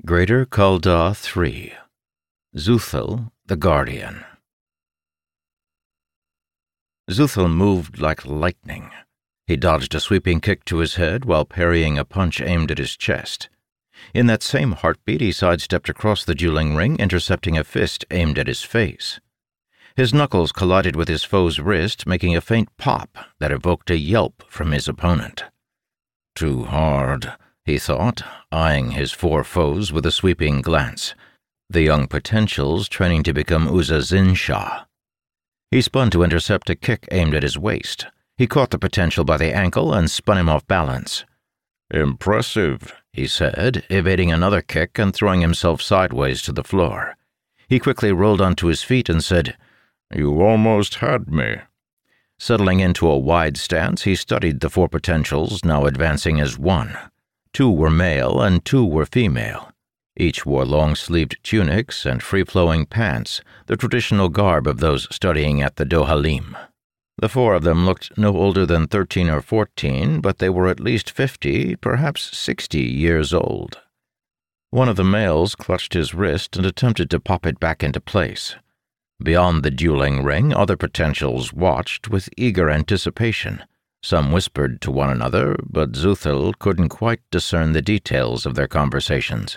Greater Kuldah 3. Xuthal, the Guardian. Xuthal moved like lightning. He dodged a sweeping kick to his head while parrying a punch aimed at his chest. In that same heartbeat, he sidestepped across the dueling ring, intercepting a fist aimed at his face. His knuckles collided with his foe's wrist, making a faint pop that evoked a yelp from his opponent. Too hard, he thought, eyeing his four foes with a sweeping glance, the young potentials training to become Uzazinsha. He spun to intercept a kick aimed at his waist. He caught the potential by the ankle and spun him off balance. "Impressive," he said, evading another kick and throwing himself sideways to the floor. He quickly rolled onto his feet and said, "You almost had me." Settling into a wide stance, he studied the four potentials, now advancing as one. 2 were male and 2 were female. Each wore long-sleeved tunics and free-flowing pants, the traditional garb of those studying at the Dohalim. The 4 of them looked no older than 13 or 14, but they were at least 50, perhaps 60 years old. One of the males clutched his wrist and attempted to pop it back into place. Beyond the dueling ring, other potentials watched with eager anticipation. Some whispered to one another, but Xuthal couldn't quite discern the details of their conversations.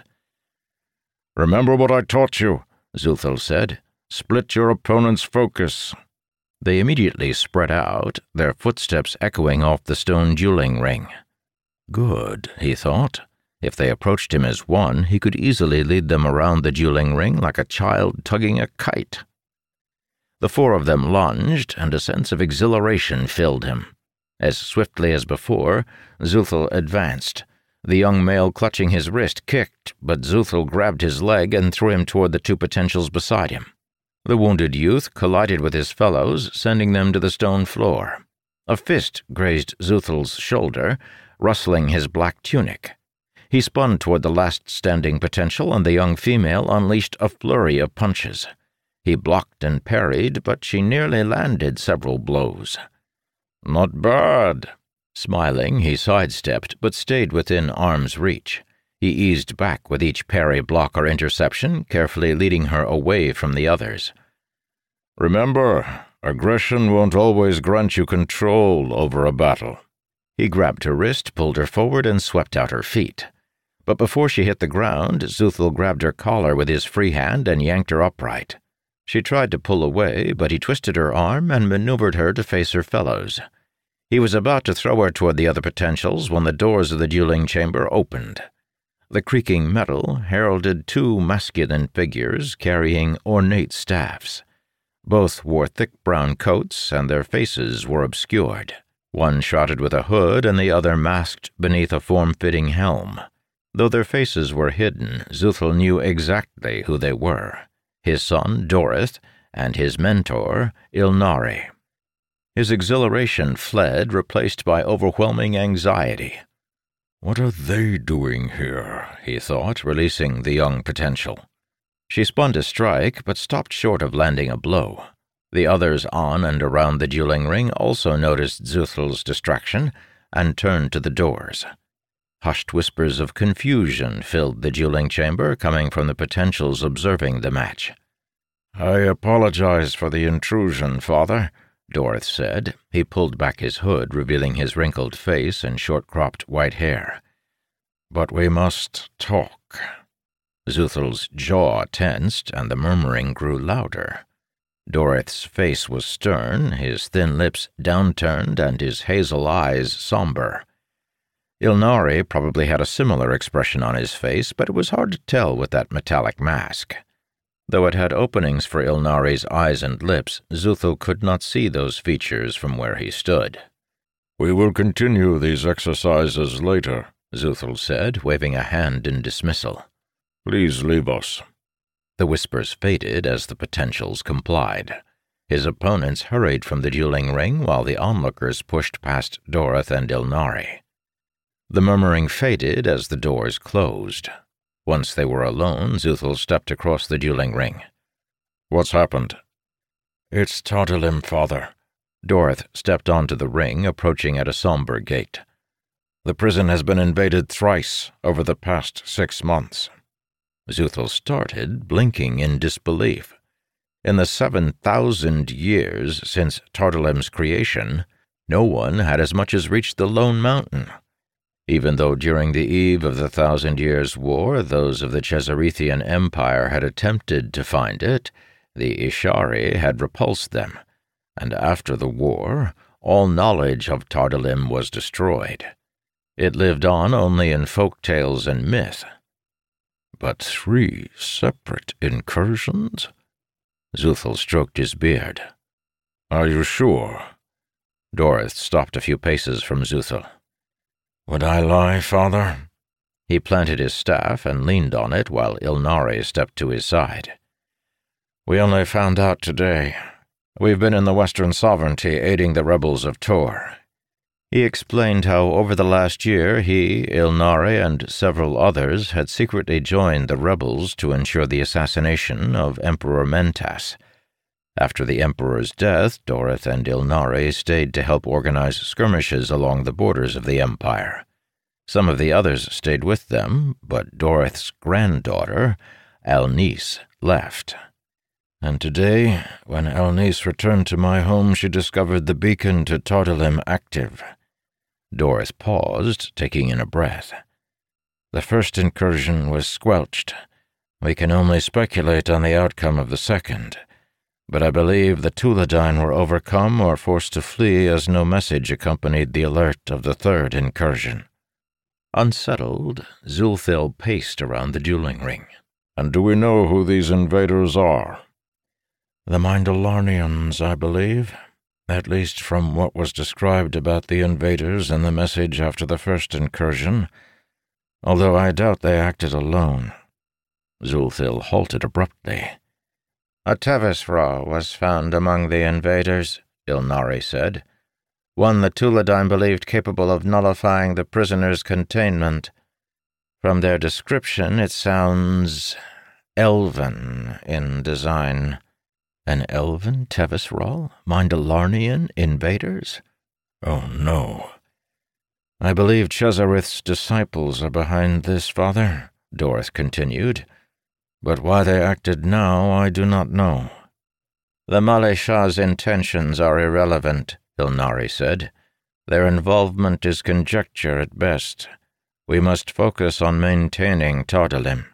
"Remember what I taught you," Xuthal said. "Split your opponent's focus." They immediately spread out, their footsteps echoing off the stone dueling ring. Good, he thought. If they approached him as one, he could easily lead them around the dueling ring like a child tugging a kite. The 4 of them lunged, and a sense of exhilaration filled him. As swiftly as before, Xuthal advanced. The young male clutching his wrist kicked, but Xuthal grabbed his leg and threw him toward the 2 potentials beside him. The wounded youth collided with his fellows, sending them to the stone floor. A fist grazed Xuthal's shoulder, rustling his black tunic. He spun toward the last standing potential, and the young female unleashed a flurry of punches. He blocked and parried, but she nearly landed several blows. "Not bad." Smiling, he sidestepped, but stayed within arm's reach. He eased back with each parry, block, or interception, carefully leading her away from the others. "Remember, aggression won't always grant you control over a battle." He grabbed her wrist, pulled her forward, and swept out her feet. But before she hit the ground, Xuthal grabbed her collar with his free hand and yanked her upright. She tried to pull away, but he twisted her arm and maneuvered her to face her fellows. He was about to throw her toward the other potentials when the doors of the dueling chamber opened. The creaking metal heralded 2 masculine figures carrying ornate staffs. Both wore thick brown coats, and their faces were obscured. One shrouded with a hood, and the other masked beneath a form-fitting helm. Though their faces were hidden, Xuthal knew exactly who they were: his son, Dorith, and his mentor, Ilnari. His exhilaration fled, replaced by overwhelming anxiety. "What are they doing here?" he thought, releasing the young potential. She spun to strike, but stopped short of landing a blow. The others on and around the dueling ring also noticed Xuthal's distraction and turned to the doors. Hushed whispers of confusion filled the dueling chamber, coming from the potentials observing the match. "I apologize for the intrusion, Father," Dorith said. He pulled back his hood, revealing his wrinkled face and short-cropped white hair. "But we must talk." Xuthal's jaw tensed, and the murmuring grew louder. Dorith's face was stern, his thin lips downturned, and his hazel eyes somber. Ilnari probably had a similar expression on his face, but it was hard to tell with that metallic mask. Though it had openings for Ilnari's eyes and lips, Xuthal could not see those features from where he stood. "We will continue these exercises later," Xuthal said, waving a hand in dismissal. "Please leave us." The whispers faded as the potentials complied. His opponents hurried from the dueling ring while the onlookers pushed past Dorith and Ilnari. The murmuring faded as the doors closed. Once they were alone, Xuthal stepped across the dueling ring. "What's happened?" "It's Tardalim, Father." Dorith stepped onto the ring, approaching at a somber gait. "The prison has been invaded thrice over the past 6 months. Zuthel started, blinking in disbelief. In the 7,000 years since Tardalim's creation, no one had as much as reached the Lone Mountain. Even though during the eve of the 1,000 Years' War those of the Chesarithian Empire had attempted to find it, the Ishari had repulsed them, and after the war, all knowledge of Tardalim was destroyed. It lived on only in folk tales and myth. But 3 separate incursions? Zuthel stroked his beard. Are you sure? Dorith stopped a few paces from Zuthel. Would I lie, father? He planted his staff and leaned on it while Ilnari stepped to his side. We only found out today. We've been in the Western Sovereignty aiding the rebels of Tor. He explained how over the last year he, Ilnari, and several others had secretly joined the rebels to ensure the assassination of Emperor Mentas. After the Emperor's death, Dorith and Ilnari stayed to help organize skirmishes along the borders of the Empire. Some of the others stayed with them, but Dorith's granddaughter, Alnice, left. And today, when Alnice returned to my home, she discovered the beacon to Tardalim active. Dorith paused, taking in a breath. The first incursion was squelched. We can only speculate on the outcome of the second, but I believe the Tuladine were overcome or forced to flee as no message accompanied the alert of the third incursion. Unsettled, Zuthel paced around the dueling ring. And do we know who these invaders are? The Mindallarnians, I believe. At least from what was described about the invaders in the message after the first incursion, although I doubt they acted alone. Zuthel halted abruptly. A Tevisra was found among the invaders, Ilnari said. One the Tuladine believed capable of nullifying the prisoner's containment. From their description, it sounds elven in design. An elven Tevisral? Mindallarnian invaders? Oh, no. I believe Chesarith's disciples are behind this, Father, Dorith continued. But why they acted now, I do not know. The Maleshah's intentions are irrelevant, Ilnari said. Their involvement is conjecture at best. We must focus on maintaining Tardalim.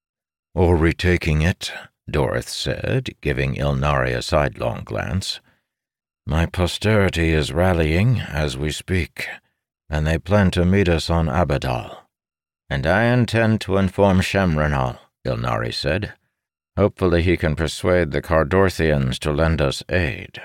Or retaking it, Dorith said, giving Ilnari a sidelong glance. My posterity is rallying as we speak, and they plan to meet us on Abadal. And I intend to inform Shemranal, Ilnari said. Hopefully he can persuade the Cardorthians to lend us aid.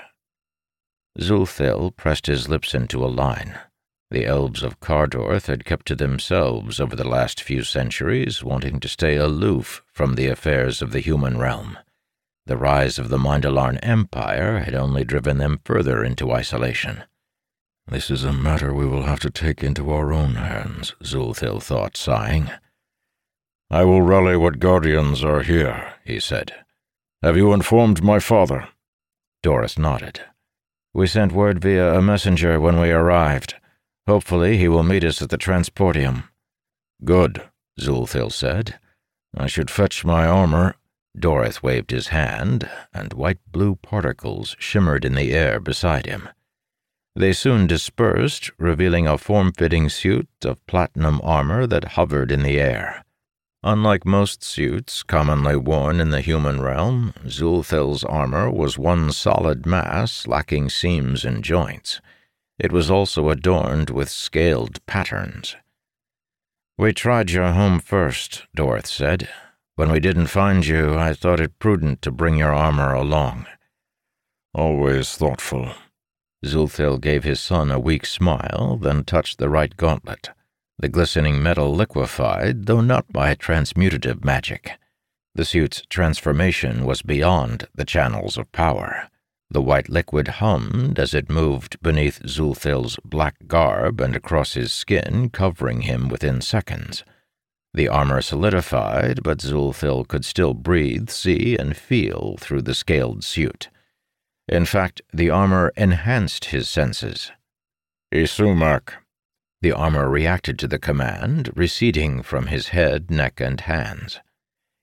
Zuthel pressed his lips into a line. The elves of Cardorth had kept to themselves over the last few centuries, wanting to stay aloof from the affairs of the human realm. The rise of the Mindallarn Empire had only driven them further into isolation. This is a matter we will have to take into our own hands, Zuthel thought, sighing. I will rally what guardians are here, he said. Have you informed my father? Dorith nodded. We sent word via a messenger when we arrived. Hopefully he will meet us at the transportium. Good, Zuthel said. I should fetch my armor. Dorith waved his hand, and white-blue particles shimmered in the air beside him. They soon dispersed, revealing a form-fitting suit of platinum armor that hovered in the air. Unlike most suits commonly worn in the human realm, Zulthel's armor was one solid mass lacking seams and joints. It was also adorned with scaled patterns. We tried your home first, Dorith said. When we didn't find you, I thought it prudent to bring your armor along. Always thoughtful. Zulthel gave his son a weak smile, then touched the right gauntlet. The glistening metal liquefied, though not by transmutative magic. The suit's transformation was beyond the channels of power. The white liquid hummed as it moved beneath Zulthel's black garb and across his skin, covering him within seconds. The armor solidified, but Zulthel could still breathe, see, and feel through the scaled suit. In fact, the armor enhanced his senses. Isumak. The armor reacted to the command, receding from his head, neck, and hands.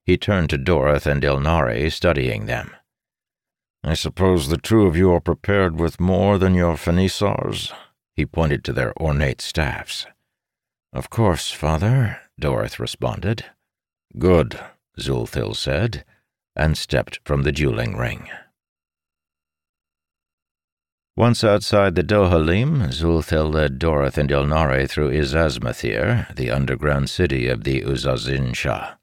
He turned to Dorith and Ilnari, studying them. "I suppose the two of you are prepared with more than your Finissars?" He pointed to their ornate staffs. "Of course, father," Dorith responded. "Good," Zulthil said, and stepped from the dueling ring. Once outside the Dohalim, Zulthil led Dorith and Ilnari through Izazmathir, the underground city of the Uzazinsha.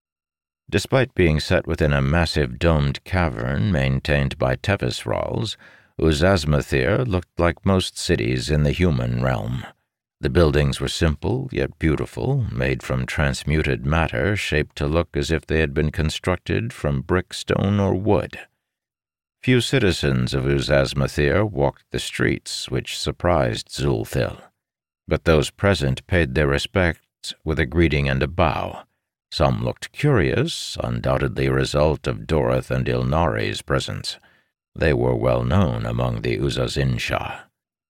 Despite being set within a massive domed cavern maintained by Tevisrals, Uzazmathir looked like most cities in the human realm. The buildings were simple yet beautiful, made from transmuted matter shaped to look as if they had been constructed from brick, stone, or wood. Few citizens of Uzazmathir walked the streets, which surprised Zulthil. But those present paid their respects with a greeting and a bow. Some looked curious, undoubtedly a result of Dorith and Ilnari's presence. They were well known among the Uzazinsha.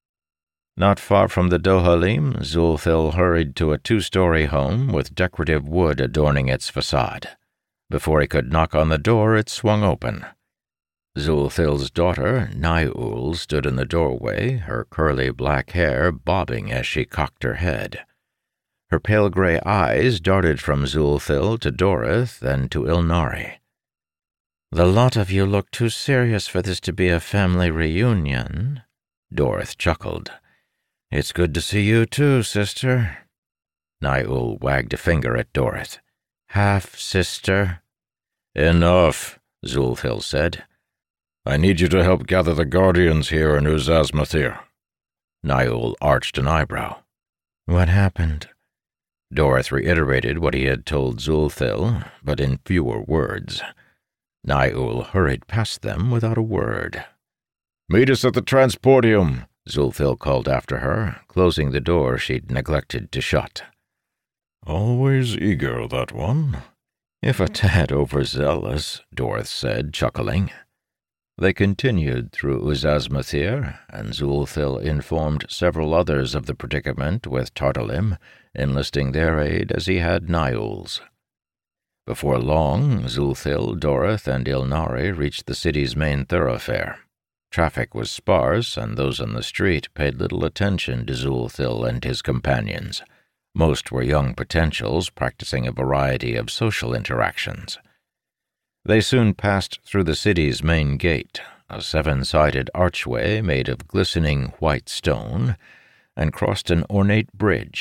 Not far from the Dohalim, Zulthil hurried to a 2-story home with decorative wood adorning its facade. Before he could knock on the door, it swung open. Zulthil's daughter, Naiul, stood in the doorway, her curly black hair bobbing as she cocked her head. Her pale gray eyes darted from Zulthil to Dorith, then to Ilnari. "The lot of you look too serious for this to be a family reunion," Dorith chuckled. "It's good to see you too, sister." Naiul wagged a finger at Dorith. "Half-sister." "Enough," Zulthil said. "I need you to help gather the Guardians here in Uzazmathir." Naiul arched an eyebrow. "What happened?" Dorith reiterated what he had told Zulthil, but in fewer words. Naiul hurried past them without a word. "Meet us at the transportium," Zulthil called after her, closing the door she'd neglected to shut. "Always eager, that one." "If a tad overzealous," Dorith said, chuckling. They continued through Uzazmathir, and Zulthil informed several others of the predicament with Tartalim, enlisting their aid as he had Naiul's. Before long, Zulthil, Dorith, and Ilnari reached the city's main thoroughfare. Traffic was sparse, and those on the street paid little attention to Zulthil and his companions. Most were young potentials practicing a variety of social interactions. They soon passed through the city's main gate, a 7-sided archway made of glistening white stone, and crossed an ornate bridge.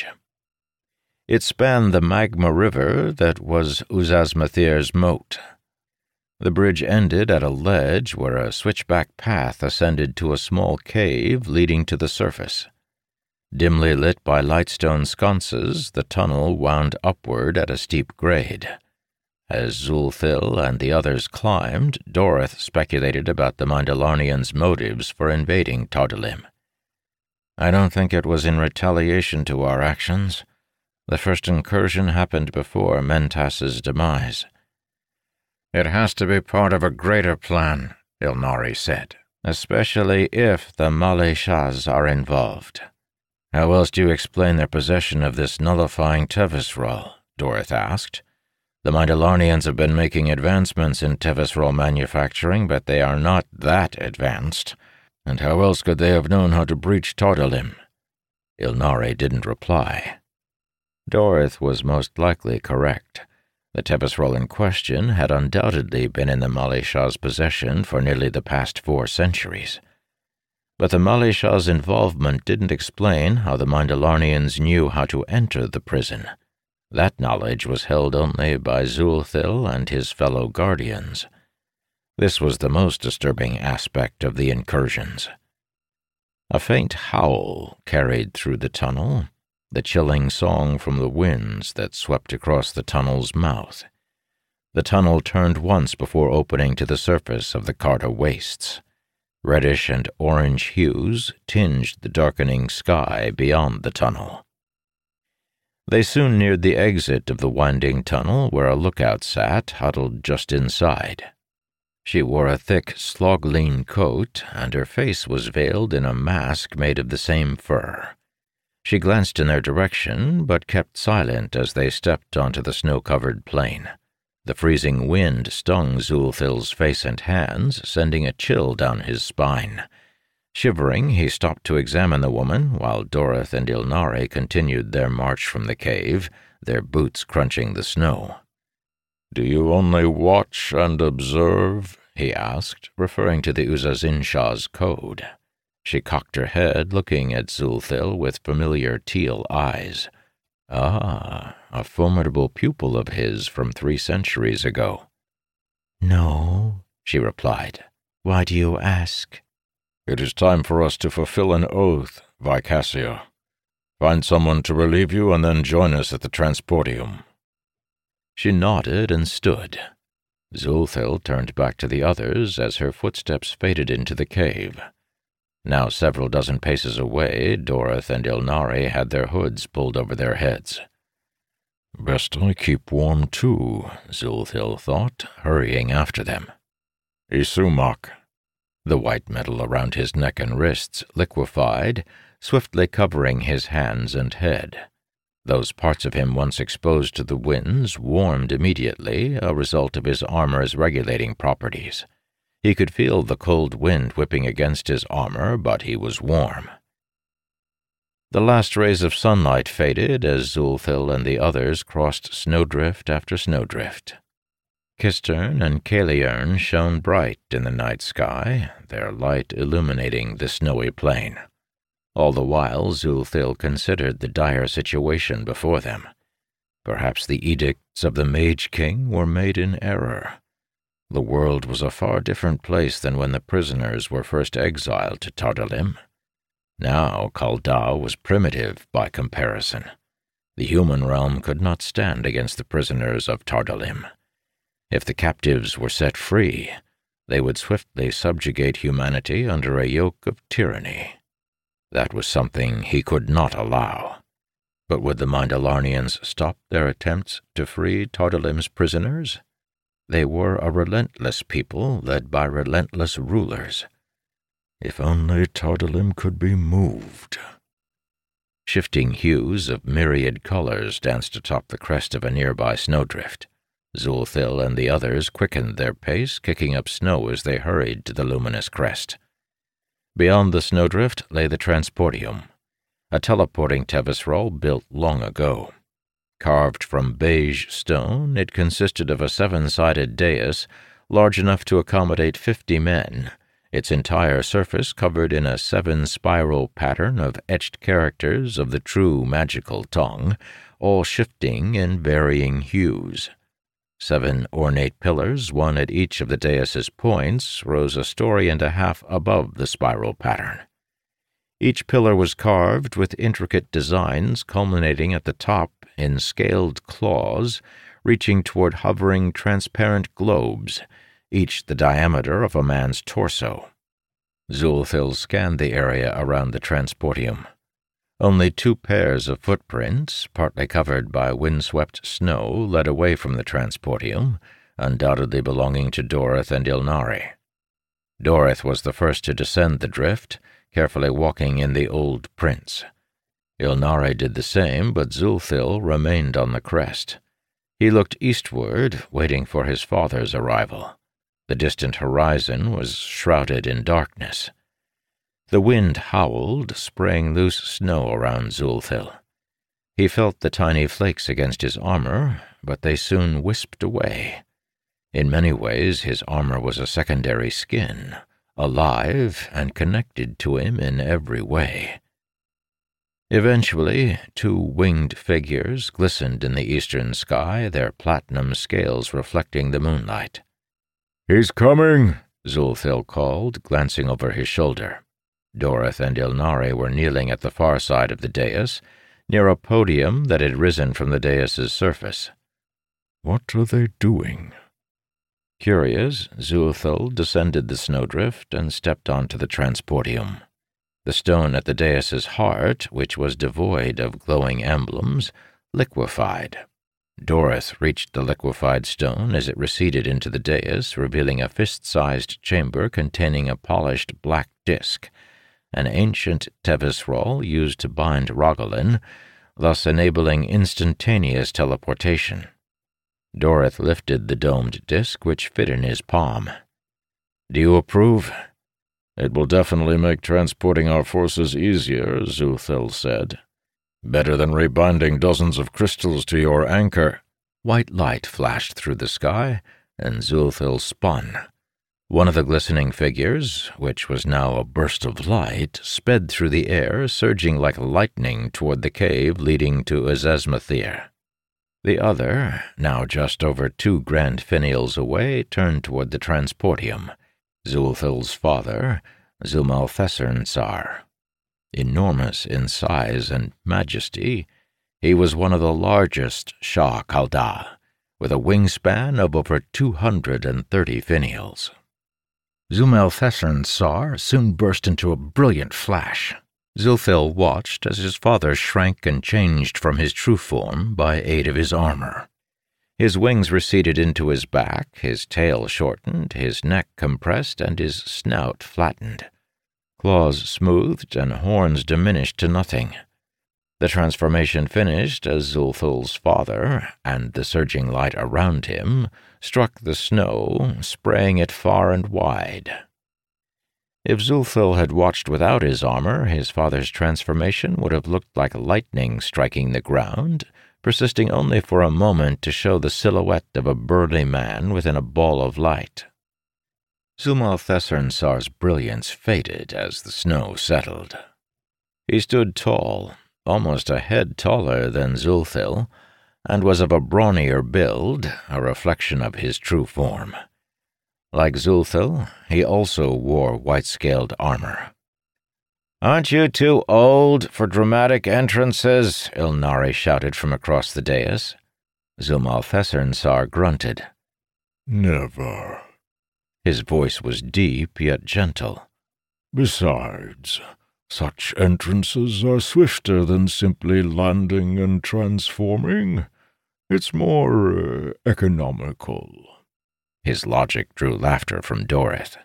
It spanned the magma river that was Uzazmathir's moat. The bridge ended at a ledge where a switchback path ascended to a small cave leading to the surface. Dimly lit by lightstone sconces, the tunnel wound upward at a steep grade. As Zulthil and the others climbed, Dorith speculated about the Mandalarnians' motives for invading Tartalim. "I don't think it was in retaliation to our actions. The first incursion happened before Mentas's demise." "It has to be part of a greater plan," Ilnari said, "especially if the Maleshas are involved." "How else do you explain their possession of this nullifying Tevisral?" Dorith asked. "The Mandalarnians have been making advancements in Tevisral manufacturing, but they are not that advanced. And how else could they have known how to breach Tartalim?" Ilnari didn't reply. Dorith was most likely correct. The Tevisral in question had undoubtedly been in the Maleshah's possession for nearly the past 4 centuries. But the Maleshah's involvement didn't explain how the Mandalarnians knew how to enter the prison. That knowledge was held only by Zulthil and his fellow guardians. This was the most disturbing aspect of the incursions. A faint howl carried through the tunnel, the chilling song from the winds that swept across the tunnel's mouth. The tunnel turned once before opening to the surface of the Karta wastes. Reddish and orange hues tinged the darkening sky beyond the tunnel. They soon neared the exit of the winding tunnel where a lookout sat, huddled just inside. She wore a thick, slog-lean coat, and her face was veiled in a mask made of the same fur. She glanced in their direction, but kept silent as they stepped onto the snow-covered plain. The freezing wind stung Zulthil's face and hands, sending a chill down his spine. Shivering, he stopped to examine the woman, while Dorith and Ilnari continued their march from the cave, their boots crunching the snow. "Do you only watch and observe?" he asked, referring to the Uzazinsha's code. She cocked her head, looking at Zulthil with familiar teal eyes. "Ah, a formidable pupil of his from 3 centuries ago." "No," she replied. "Why do you ask?" "It is time for us to fulfill an oath, Vicassia. Find someone to relieve you and then join us at the transportium." She nodded and stood. Zulthil turned back to the others as her footsteps faded into the cave. Now several dozen paces away, Dorith and Ilnari had their hoods pulled over their heads. "Best I keep warm, too," Zulthil thought, hurrying after them. "Isumak." The white metal around his neck and wrists liquefied, swiftly covering his hands and head. Those parts of him once exposed to the winds warmed immediately, a result of his armor's regulating properties. He could feel the cold wind whipping against his armor, but he was warm. The last rays of sunlight faded as Zulthil and the others crossed snowdrift after snowdrift. Kistern and Kaliern shone bright in the night sky, their light illuminating the snowy plain. All the while, Zulthil considered the dire situation before them. Perhaps the edicts of the Mage King were made in error. The world was a far different place than when the prisoners were first exiled to Tardalim. Now Kaldao was primitive by comparison. The human realm could not stand against the prisoners of Tardalim. If the captives were set free, they would swiftly subjugate humanity under a yoke of tyranny. That was something he could not allow. But would the Mindalarnians stop their attempts to free Tardalim's prisoners? They were a relentless people led by relentless rulers. If only Tardalim could be moved. Shifting hues of myriad colors danced atop the crest of a nearby snowdrift. Zulthil and the others quickened their pace, kicking up snow as they hurried to the luminous crest. Beyond the snowdrift lay the transportium, a teleporting Tevisrol built long ago. Carved from beige stone, it consisted of a 7-sided dais large enough to accommodate 50 men, its entire surface covered in a 7-spiral pattern of etched characters of the true magical tongue, all shifting in varying hues. 7 ornate pillars, one at each of the dais's points, rose a story and a half above the spiral pattern. Each pillar was carved with intricate designs culminating at the top in scaled claws, reaching toward hovering transparent globes, each the diameter of a man's torso. Zulthil scanned the area around the transportium. Only 2 pairs of footprints, partly covered by windswept snow, led away from the transportium, undoubtedly belonging to Dorith and Ilnari. Dorith was the first to descend the drift, carefully walking in the old prints. Ilnari did the same, but Zulthil remained on the crest. He looked eastward, waiting for his father's arrival. The distant horizon was shrouded in darkness. The wind howled, spraying loose snow around Zulthil. He felt the tiny flakes against his armor, but they soon wisped away. In many ways, his armor was a secondary skin, alive and connected to him in every way. Eventually, 2 winged figures glistened in the eastern sky, their platinum scales reflecting the moonlight. "He's coming," Zulthil called, glancing over his shoulder. Dorith and Ilnari were kneeling at the far side of the dais, near a podium that had risen from the dais's surface. "What are they doing?" Curious, Zulthil descended the snowdrift and stepped onto the transportium. The stone at the dais's heart, which was devoid of glowing emblems, liquefied. Dorith reached the liquefied stone as it receded into the dais, revealing a fist-sized chamber containing a polished black disk, an ancient Tevisrol used to bind Rogalin, thus enabling instantaneous teleportation. Dorith lifted the domed disc, which fit in his palm. "Do you approve?" "It will definitely make transporting our forces easier," Zulthil said. "Better than rebinding dozens of crystals to your anchor." White light flashed through the sky, and Zulthil spun. One of the glistening figures, which was now a burst of light, sped through the air, surging like lightning toward the cave leading to Azazmathir. The other, now just over 2 grand finials away, turned toward the transportium, Zulthil's father, Zumalthesarn-Sar. Enormous in size and majesty, he was one of the largest Shah Khalda, with a wingspan of over 230 finials. Zumalthesarn-Sar soon burst into a brilliant flash. Zulthil watched as his father shrank and changed from his true form by aid of his armor. His wings receded into his back, his tail shortened, his neck compressed, and his snout flattened. Claws smoothed and horns diminished to nothing. The transformation finished as Zulthil's father, and the surging light around him, struck the snow, spraying it far and wide. If Zulthil had watched without his armor, his father's transformation would have looked like lightning striking the ground, persisting only for a moment to show the silhouette of a burly man within a ball of light. Zumalthesarn-Sar's brilliance faded as the snow settled. He stood tall, almost a head taller than Zulthil, and was of a brawnier build, a reflection of his true form. Like Zulthil, he also wore white-scaled armor. "Aren't you too old for dramatic entrances?" Ilnari shouted from across the dais. Zumalthesarn-Sar grunted. "Never." His voice was deep yet gentle. "Besides, such entrances are swifter than simply landing and transforming. It's more economical." His logic drew laughter from Dorith.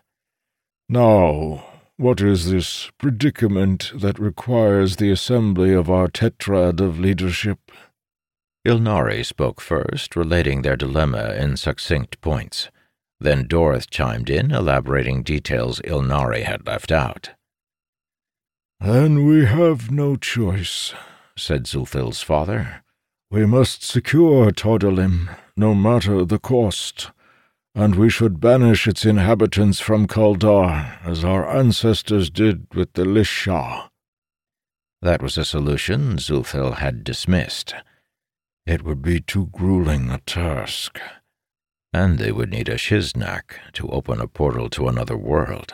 "Now, what is this predicament that requires the assembly of our tetrad of leadership?" Ilnari spoke first, relating their dilemma in succinct points. Then Dorith chimed in, elaborating details Ilnari had left out. "Then we have no choice," said Zulthil's father. "We must secure Todalim, no matter the cost, and we should banish its inhabitants from Kaldar, as our ancestors did with the Lish-Shah." That was a solution Zulthil had dismissed. "It would be too grueling a task." And they would need a Shiznak to open a portal to another world.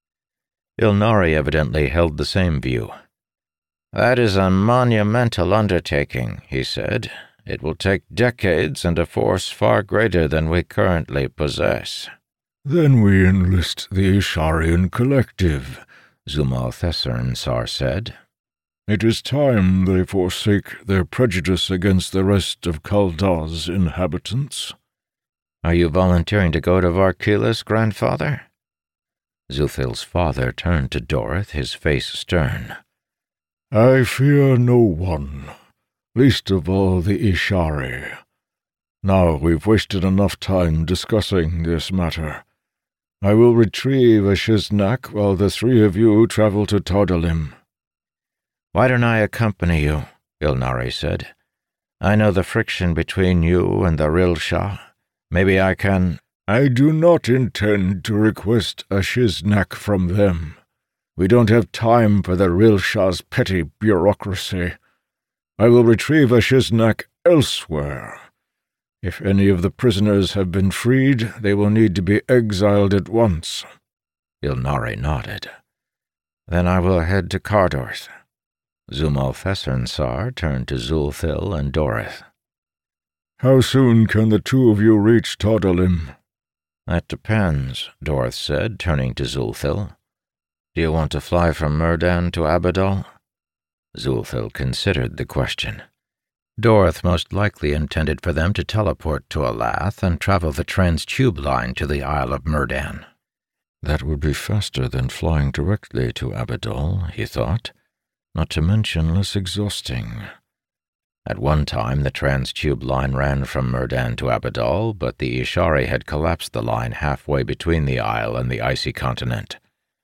Ilnari evidently held the same view. "That is a monumental undertaking," he said. "It will take decades and a force far greater than we currently possess." "Then we enlist the Isharian Collective," Zumalthesarn-Sar said. "It is time they forsake their prejudice against the rest of Kaldar's inhabitants." "Are you volunteering to go to Varkilis, grandfather?" Zulthil's father turned to Dorith, his face stern. "I fear no one, least of all the Ishari. Now we've wasted enough time discussing this matter. I will retrieve a Shiznak while the 3 of you travel to Todalim." "Why don't I accompany you?" Ilnari said. "I know the friction between you and the Rilshah. Maybe I can—" "I do not intend to request a Shiznak from them. We don't have time for the Rilshah's petty bureaucracy. I will retrieve a Shiznak elsewhere. If any of the prisoners have been freed, they will need to be exiled at once." Ilnari nodded. "Then I will head to Cardorth." Zumalthesarn-Sar turned to Zulthil and Dorith. "How soon can the 2 of you reach Todalim?" "That depends," Dorith said, turning to Zulthil. "Do you want to fly from Murdan to Abadal?" Zulthil considered the question. Dorith most likely intended for them to teleport to Elath and travel the Trans-Tube line to the Isle of Murdan. That would be faster than flying directly to Abadal, he thought, not to mention less exhausting. At one time, the Trans-Tube line ran from Murdan to Abadal, but the Ishari had collapsed the line halfway between the isle and the icy continent.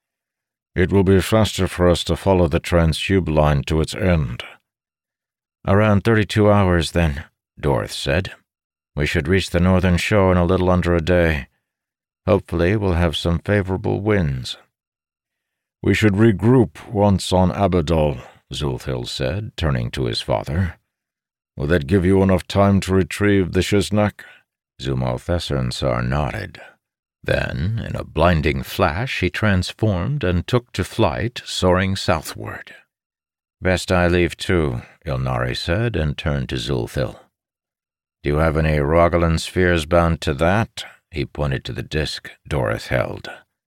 It will be faster for us to follow the Trans-Tube line to its end. Around 32 hours, then, Dorth said. We should reach the northern shore in a little under a day. Hopefully we'll have some favorable winds. We should regroup once on Abadal, Zulthil said, turning to his father. Will that give you enough time to retrieve the Shiznak? Zumal Thessansar nodded. Then, in a blinding flash, he transformed and took to flight, soaring southward. Best I leave too, Ilnari said, and turned to Zulthil. Do you have any Rogalan spheres bound to that? He pointed to the disk Dorith held.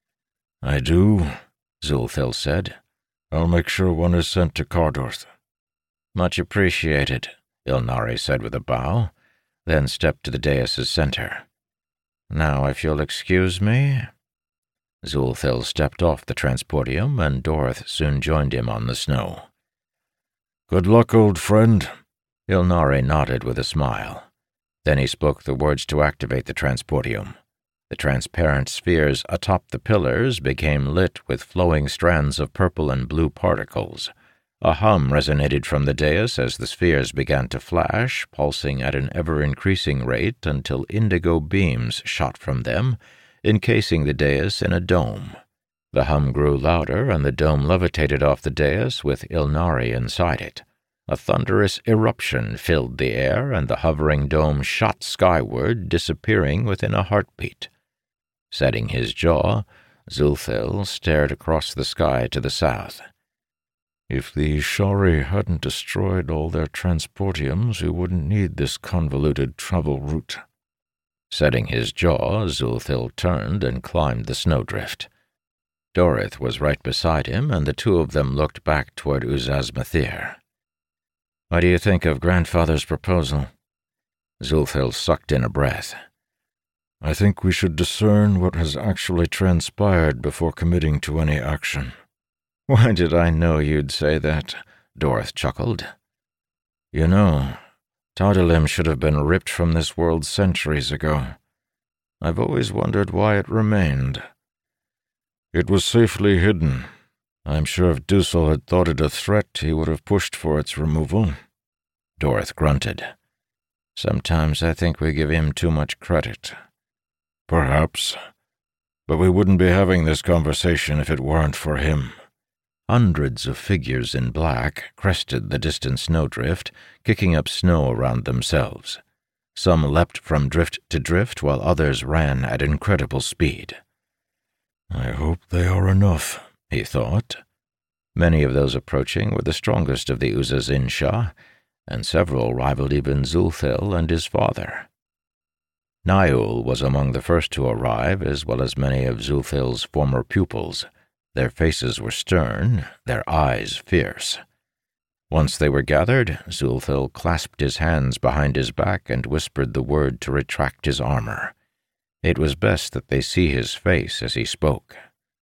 I do, Zulthil said. I'll make sure one is sent to Cardorth. Much appreciated, Ilnari said with a bow, then stepped to the dais' center. Now, if you'll excuse me. Zulthil stepped off the transportium, and Dorth soon joined him on the snow. Good luck, old friend. Ilnari nodded with a smile. Then he spoke the words to activate the transportium. The transparent spheres atop the pillars became lit with flowing strands of purple and blue particles. A hum resonated from the dais as the spheres began to flash, pulsing at an ever-increasing rate until indigo beams shot from them, encasing the dais in a dome. The hum grew louder, and the dome levitated off the dais with Ilnari inside it. A thunderous eruption filled the air, and the hovering dome shot skyward, disappearing within a heartbeat. Setting his jaw, Zulthil stared across the sky to the south. If the Ishari hadn't destroyed all their transportiums, we wouldn't need this convoluted travel route. Setting his jaw, Zulthil turned and climbed the snowdrift. Dorith was right beside him, and the two of them looked back toward Uzaz-Mathir. What do you think of Grandfather's proposal? Zulthil sucked in a breath. I think we should discern what has actually transpired before committing to any action. Why did I know you'd say that? Dorith chuckled. You know, Tardalim should have been ripped from this world centuries ago. I've always wondered why it remained. It was safely hidden. I'm sure if Dussel had thought it a threat, he would have pushed for its removal. Dorith grunted. Sometimes I think we give him too much credit. Perhaps. But we wouldn't be having this conversation if it weren't for him. Hundreds of figures in black crested the distant snowdrift, kicking up snow around themselves. Some leapt from drift to drift, while others ran at incredible speed. I hope they are enough, he thought. Many of those approaching were the strongest of the Uzaz-Insha, and several rivaled even Zulthil and his father. Niall was among the first to arrive, as well as many of Zulthil's former pupils. Their faces were stern, their eyes fierce. Once they were gathered, Zulthil clasped his hands behind his back and whispered the word to retract his armor. It was best that they see his face as he spoke.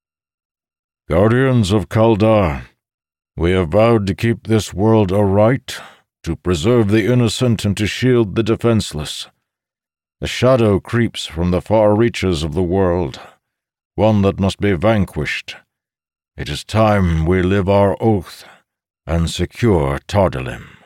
Guardians of Kaldar, we have vowed to keep this world aright, to preserve the innocent and to shield the defenseless. The shadow creeps from the far reaches of the world, one that must be vanquished. It is time we live our oath and secure Tardalim.